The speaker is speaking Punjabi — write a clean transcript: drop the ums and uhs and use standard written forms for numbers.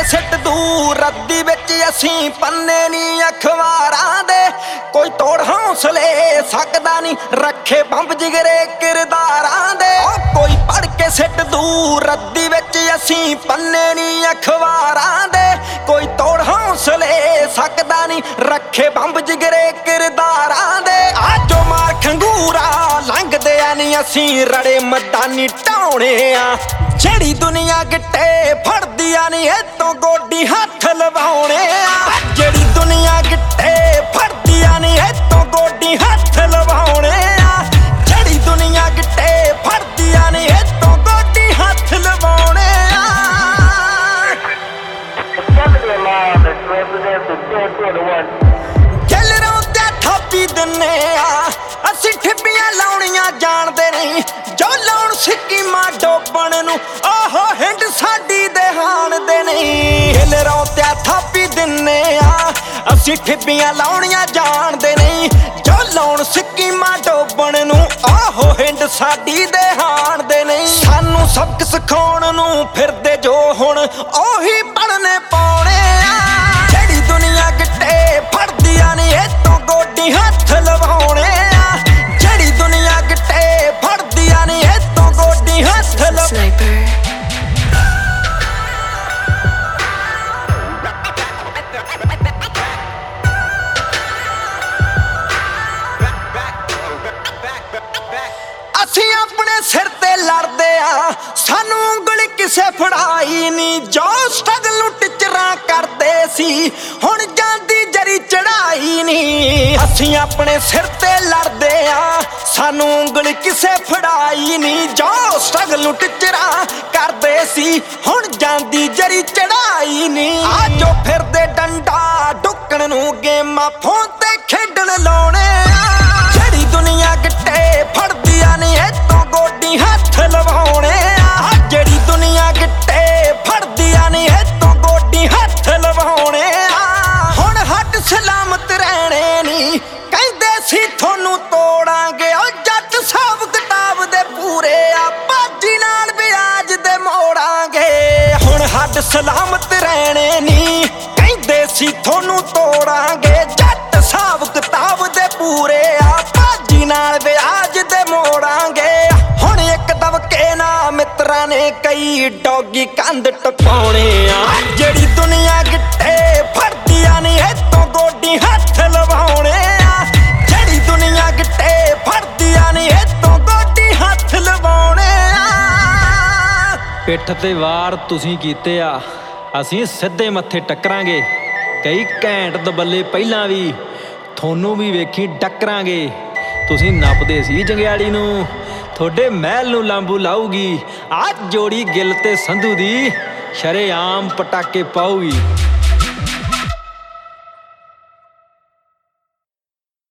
ਸਿੱਟ ਦੂਰ ਰੱਦੀ ਵਿੱਚ ਅਸੀਂ ਪੰਨੇ ਨੀ ਅਖਬਾਰਾਂ ਦੇ। ਕੋਈ ਤੋੜ ਹੌਸਲੇ ਸਕਦਾ ਨਹੀਂ ਰੱਖੇ ਬੰਬ ਜਿਗਰੇ ਕਿਰਦਾਰਾਂ ਦੇ। ਕੋਈ ਪੜ ਕੇ ਸਿੱਟ ਦੂਰ ਰੱਦੀ ਵਿੱਚ ਅਸੀਂ ਪੰਨੇ ਨੀ ਅਖਬਾਰਾਂ ਦੇ। ਕੋਈ ਤੋੜ ਹੌਸਲੇ ਸਕਦਾ ਨਹੀਂ ਰੱਖੇ ਬੰਬ ਜਿਗਰੇ ਕਿਰਦਾਰਾਂ ਦੇ। ਆਜੋ ਮਾਰ ਖੰਗੂਰਾ ਲੰਘਦੇ ਆ ਨੀ ਅਸੀਂ ਰੜੇ ਮੈਦਾਨੀ ਢਾਉਣੇ ਆ। ਜਿਹੜੀ ਦੁਨੀਆ ਗਿੱਟੇ ਫੜਦੀ ਆ ਨੀ ਇਤੋਂ ਗੋਡੀ ਹੱਥ ਲਵਾਉਣੇ ਆ। ਜਿਹੜੀ ਦੁਨੀਆ ਗਿੱਟੇ ਫੜਦੀ ਆ ਨੀ ਇਤੋਂ ਗੋਡੀ ਹੱਥ ਲਵਾਉਣੇ ਆ। ਜਿਹੜੀ ਦੁਨੀਆ ਗਿੱਟੇ ਫੜਦੀ ਆ ਨੀ ਇਤੋਂ ਗੋਡੀ ਹੱਥ ਲਵਾਉਣੇ ਆ। ਗੈਲਰਾਂ ਤੇ ਥਾਪੀ ਦਿੰਨੇ ਆ ਅਸੀਂ ਠਿੱਬੀਆਂ ਲਾਉਣੀਆਂ ਜਾਣਦੇ ਨਹੀਂ। ਜੋ ਲਾਉਣ ਸਿੱਕੀਮਾਂ ਡੋਬਣ ਨੂੰ ਆਹੋ ਹਿੰਡ ਸਾਡੀ ਦੇ ਹਾਣਦੇ ਨਹੀਂ। ਗੈਲਰਾਂ ਤੇ ਥਾਪੀ ਦਿੰਨੇ ਆ ਅਸੀਂ ਠਿੱਬੀਆਂ ਲਾਉਣੀਆਂ ਜਾਣਦੇ ਨਹੀਂ। ਜੋ ਲਾਉਣ ਸਿੱਕੀਮਾਂ ਡੋਬਣ ਨੂੰ ਆਹੋ ਹਿੰਡ ਸਾਡੀ ਦੇ ਹਾਣਦੇ ਨਹੀਂ। ਸਾਨੂੰ ਸਬਕ ਸਿਖਾਉਣ ਨੂੰ ਫਿਰਦੇ ਜੋ ਹੁਣ ਉਹੀ ਪੜਨੇ ਪਾਉਣੇ ਆ। ਜਿਹੜੀ ਦੁਨੀਆ ਗਿੱਟੇ ਫੜਦੀ ਆ ਨੀ ਇਤੋਂ ਗੋਡੀ ਹੱਥ ਲਵਾਉਣੇ ਆ। ਜਿਹੜੀ ਦੁਨੀਆ ਗਿੱਟੇ ਫੜਦੀ ਆ ਨੀ ਇਤੋਂ ਗੋਡੀ ਹੱਥ ਲਵਾਉਣੇ ਆ। ਅਸੀਂ ਆਪਣੇ ਸਿਰ ਤੇ ਲੜਦੇ ਆ ਸਾਨੂੰ ਉਂਗਲੀ ਕਿਸੇ ਫੜਾਈ ਨੀ। ਜੋ ਸਟਰਗਲ ਨੂੰ ਟਿਚਰਾਂ ਕਰਦੇ ਸੀ ਹੁਣ ਜਾਂਦੀ ਜਰੀ ਚੜਾਈ ਨੀ। ਅਸੀਂ ਆਪਣੇ ਸਿਰ ਤੇ ਲੜਦੇ ਆ ਸਾਨੂੰ ਉਂਗਲੀ ਕਿਸੇ ਫੜਾਈ ਨੀ। ਜੋ ਸਟਰਗਲ ਨੂੰ ਟਿਚਰਾਂ ਕਰਦੇ ਸੀ ਹੁਣ ਜਾਂਦੀ ਜਰੀ ਚੜਾਈ ਨੀ। ਆਜੋ ਫਿਰਦੇ ਡੰਡਾ ਡੁੱਕਣ ਨੂੰ ਗੇਮਾਂ ਫੋਨ ਤੇ ਖੇਡਣ ਲਾਉਣੇ ਆ। ਜਿਹੜੀ ਦੁਨੀਆ ਗਿੱਟੇ ਫੜਦੀ ਆ ਨੀ ਇਤੋਂ ਗੋਡੀ ਹੱਥ ਲਵਾਉਣੇ ਆ। ਜਿਹੜੀ ਦੁਨੀਆ ਗਿੱਟੇ ਫੜਦੀ ਆ ਨੀ ਇਤੋਂ ਗੋਡੀ ਹੱਥ ਲਵਾਉਣੇ ਆ। ਹੁਣ ਹੱਡ ਸਲਾਮਤ ਰਹਿਣੇ ਨੀ ਕਹਿੰਦੇ ਸੀ ਤੁਹਾਨੂੰ ਤੋੜਾਂਗੇ। ਉਹ ਜੱਟ ਹਿਸਾਬ ਕਿਤਾਬ ਦੇ ਪੂਰੇ ਆ ਬਾਜੀ ਨਾਲ ਵਿਆਜ ਦੇ ਮੋੜਾਂਗੇ। ਹੁਣ ਹੱਡ ਸਲਾਮਤ ਰਹਿਣੇ ਨੀ ਕਹਿੰਦੇ ਸੀ ਤੁਹਾਨੂੰ ਤੋੜਾਂਗੇ। ਜੱਟ ਹਿਸਾਬ ਕਿਤਾਬ ਦੇ ਪੂਰੇ ਆ ਬਾਜੀ ਨਾਲ ਵਿਆਜ ਦੇ ਮੋੜਾਂਗੇ। ਹੁਣ ਇੱਕ ਦਬਕੇ ਨਾ ਮਿੱਤਰਾਂ ਨੇ ਕਈ ਡੌਗੀ ਕੰਧ ਟਪਾਉਣੇ ਆ। ਜਿਹੜੀ ਦੁਨੀਆ ਗਿੱਟੇ ਫੜਦੀ ਆ ਨੀ ਇਤੋਂ ਗੋਡੀ ਹੱਥ ਲਵਾਉਣੇ ਆ। ਜਿਹੜੀ ਦੁਨੀਆ ਗਿੱਟੇ ਫੜਦੀ ਆ ਨੀ ਇਤੋਂ ਗੋਡੀ ਹੱਥ ਲਵਾਉਣੇ ਆ। ਪਿੱਠ ਤੇ ਵਾਰ ਤੁਸੀਂ ਕੀਤੇ ਆ ਅਸੀਂ ਸਿੱਧੇ ਮੱਥੇ ਟੱਕਰਾਂਗੇ। ਕਈ ਘੈਂਟ ਦਬੱਲੇ ਪਹਿਲਾਂ ਵੀ ਤੁਹਾਨੂੰ ਵੀ ਵੇਖੀ ਟੱਕਰਾਂਗੇ। ਤੁਸੀਂ ਨੱਪਦੇ ਸੀ ਜੰਗਿਆੜੀ ਨੂੰ ਤੁਹਾਡੇ ਮਹਿਲ ਨੂੰ ਲਾਂਬੂ ਲਾਊਗੀ। ਆ ਜੋੜੀ ਗਿੱਲ ਤੇ ਸੰਧੂ ਦੀ ਸ਼ਰੇਆਮ ਪਟਾਕੇ ਪਾਊਗੀ।